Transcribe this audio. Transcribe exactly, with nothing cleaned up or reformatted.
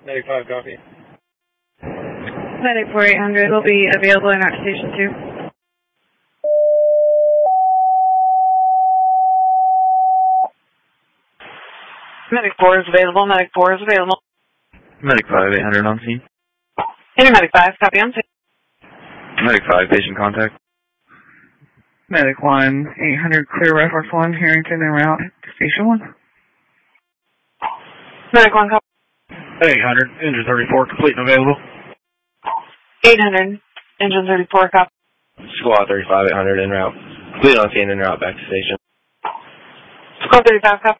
Medic five, copy. Medic four eight hundred will be available in our station two. Medic four is available. Medic four is available. Medic five, eight hundred on scene. Inter Medic five, copy on scene. Medic five, patient contact. Medic one, eight hundred, clear reference one, Harrington en route to station one. Medic one, copy. eight hundred, engine thirty-four, complete and available. eight hundred, engine thirty-four, copy. Squad thirty-five, eight hundred en route. Complete on scene en route back to station. Squad thirty-five, copy.